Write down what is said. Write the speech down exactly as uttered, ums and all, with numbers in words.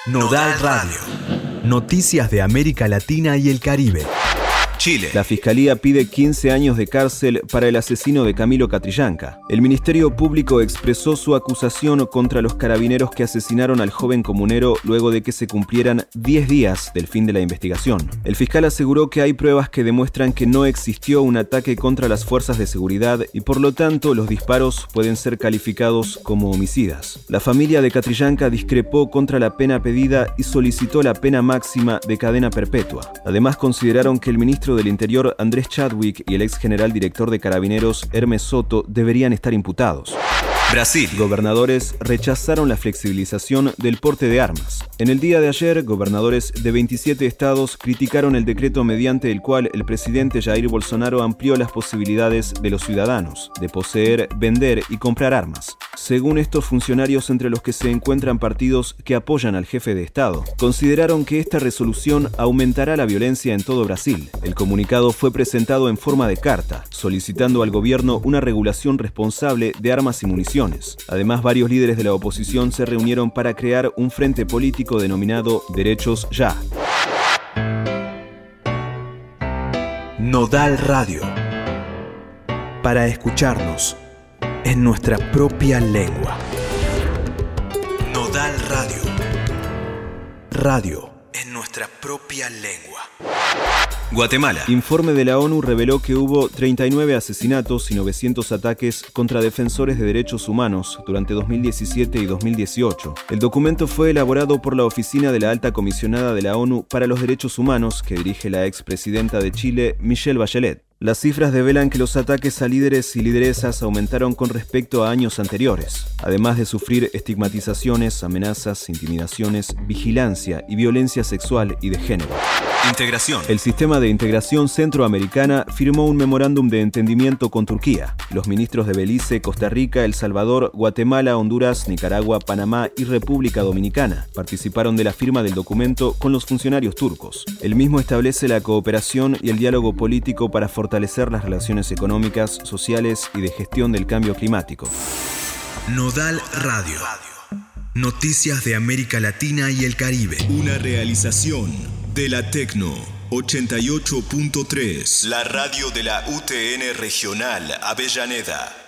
Nodal Radio. Noticias de América Latina y el Caribe. Chile. La Fiscalía pide quince años de cárcel para el asesino de Camilo Catrillanca. El Ministerio Público expresó su acusación contra los carabineros que asesinaron al joven comunero luego de que se cumplieran diez días del fin de la investigación. El fiscal aseguró que hay pruebas que demuestran que no existió un ataque contra las fuerzas de seguridad y por lo tanto los disparos pueden ser calificados como homicidas. La familia de Catrillanca discrepó contra la pena pedida y solicitó la pena máxima de cadena perpetua. Además consideraron que el ministro del Interior Andrés Chadwick y el ex general director de Carabineros Hermes Soto deberían estar imputados. Brasil. Gobernadores rechazaron la flexibilización del porte de armas. En el día de ayer, gobernadores de veintisiete estados criticaron el decreto mediante el cual el presidente Jair Bolsonaro amplió las posibilidades de los ciudadanos de poseer, vender y comprar armas. Según estos funcionarios, entre los que se encuentran partidos que apoyan al jefe de Estado, consideraron que esta resolución aumentará la violencia en todo Brasil. El comunicado fue presentado en forma de carta, solicitando al gobierno una regulación responsable de armas y municiones. Además, varios líderes de la oposición se reunieron para crear un frente político denominado Derechos Ya. Nodal Radio. Para escucharnos en nuestra propia lengua. Nodal Radio. Radio en nuestra propia lengua. Guatemala. Informe de la ONU reveló que hubo treinta y nueve asesinatos y novecientos ataques contra defensores de derechos humanos durante dos mil diecisiete y dos mil dieciocho. El documento fue elaborado por la Oficina de la Alta Comisionada de la ONU para los Derechos Humanos, que dirige la expresidenta de Chile, Michelle Bachelet. Las cifras develan que los ataques a líderes y lideresas aumentaron con respecto a años anteriores, además de sufrir estigmatizaciones, amenazas, intimidaciones, vigilancia y violencia sexual y de género. Integración. El Sistema de Integración Centroamericana firmó un memorándum de entendimiento con Turquía. Los ministros de Belice, Costa Rica, El Salvador, Guatemala, Honduras, Nicaragua, Panamá y República Dominicana participaron de la firma del documento con los funcionarios turcos. El mismo establece la cooperación y el diálogo político para fortalecer las relaciones económicas, sociales y de gestión del cambio climático. Nodal Radio. Noticias de América Latina y el Caribe. Una realización de la Tecno ochenta y ocho punto tres. La radio de la U T N Regional Avellaneda.